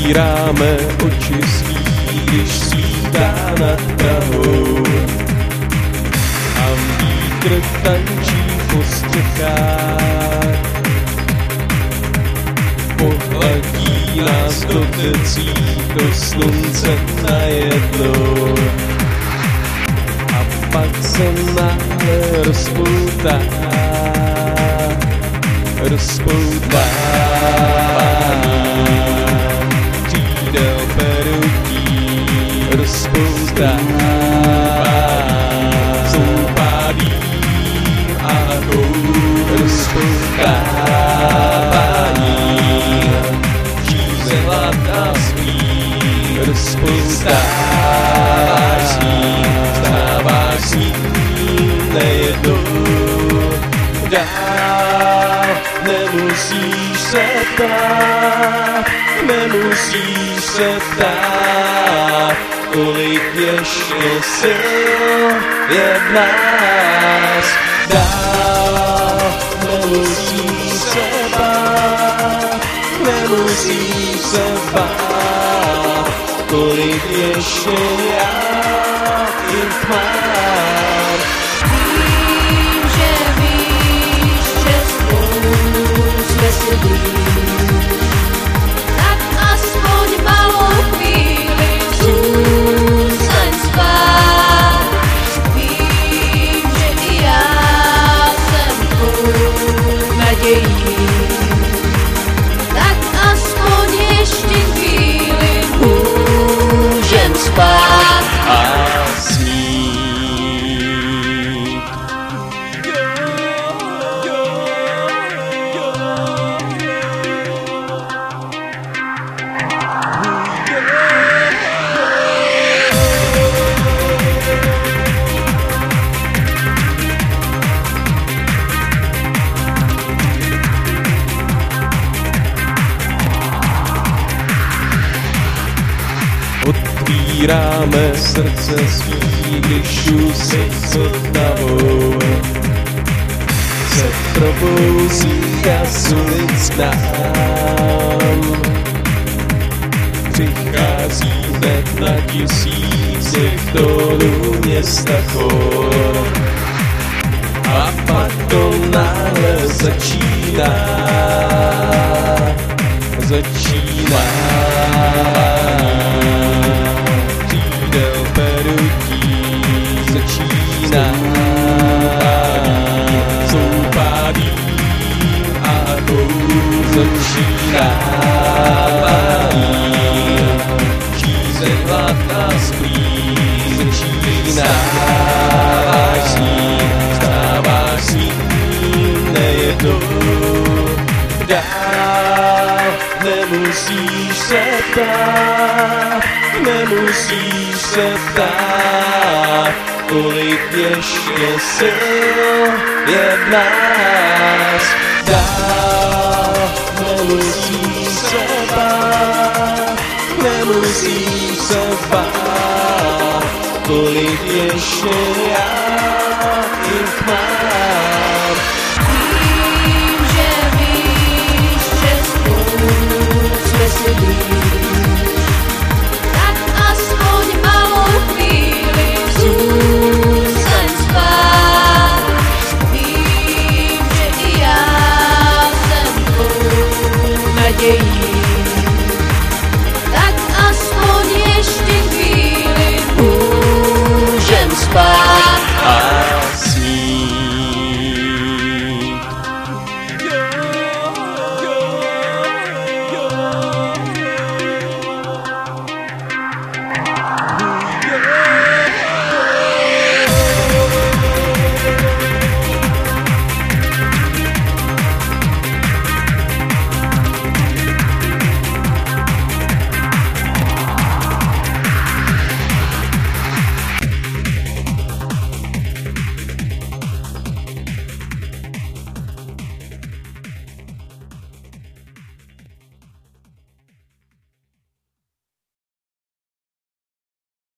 Otvíráme oči svý, když svítá nad Prahou a vítr tančí po střechách. Pohladí nás dotecí do slunce najednou a pak se náhle rozpoutá křídel perutí, rozpoutá zoupádí a rozpoutávání žízelat a svý, rozpoutáváš s ním, stáváš s ním nejednou dál. Nemusíš se ptát, kolik ještě sil je v nás dál. Nemusíš se bát, kolik ještě já jich mám. Tak aspoň malou chvíli zůstaň spát. Vím, že i já jsem tvou nadějí. Tak aspoň ještě chvíli můžem spát a smít. Otvíráme srdce svý, když si Vltavou se probouzí a z ulic nám. Přichází hned na tisících tónů města chor a pak to náhle začíná. Křídel perutí začíná, zoupádí a začínávání. Žízelat a splý začínáváš s ním, stáváš s ním nejednou dál. Nemusíš se ptát, kolik ještě sil je v nás dál. Nemusíš se bát, kolik ještě